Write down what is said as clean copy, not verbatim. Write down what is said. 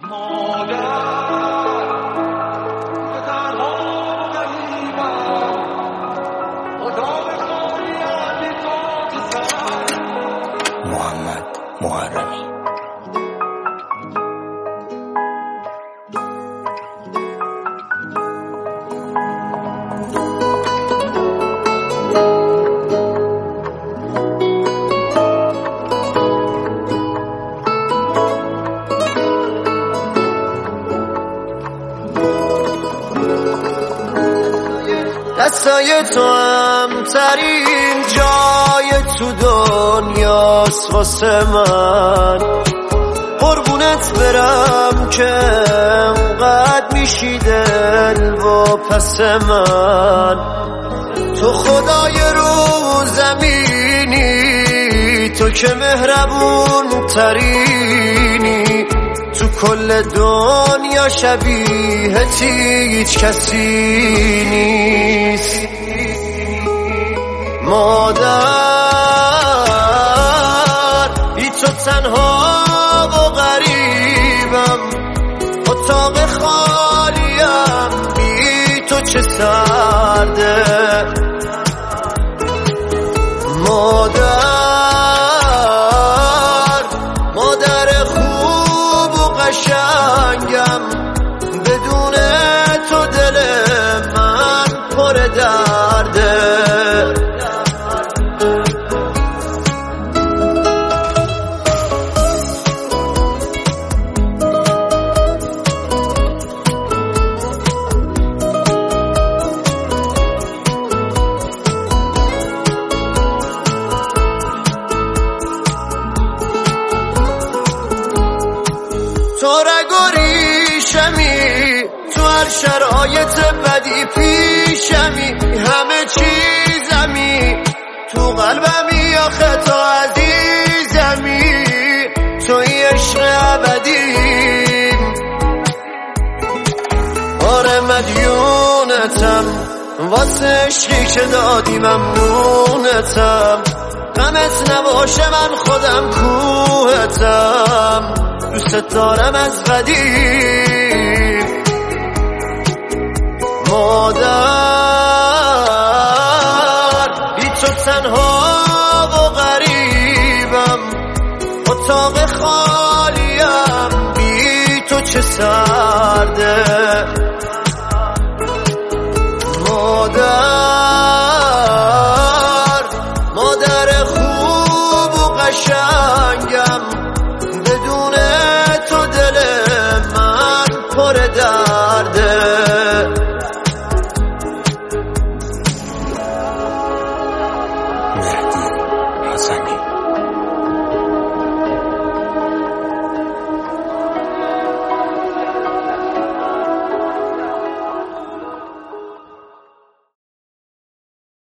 محمد محرمی. دستای تو امترین جای تو دنیاست واسه من، قربونت برم که انقدر میشی دل با پس من. تو خدای رو زمینی، تو که مهربون ترینی، تو کل دنیا شبیهت هیچ کسی نیست. مادر بی تو تنها و غریبم، اتاق خالیم بی تو چه سرده. مادر خوب و قشنگم، بدون تو دل من پر درده. تو رگ و ریشمی، تو هر شرایط بدی پیشمی، همه چیزمی، تو قلبمی آخه تو عزیزمی، توی عشق ابدیم. آره مدیونتم واسه عشقی که دادی، ممنونتم. غمت نباشه من خودم کوهتم، دوست دارم از قدیم. مادر بی تو تنها و غریبم، اتاق خالیم بی تو چه سرده. مادر خوب و قشنگم، بدون تو دل من پر درده. مهدی حسنی.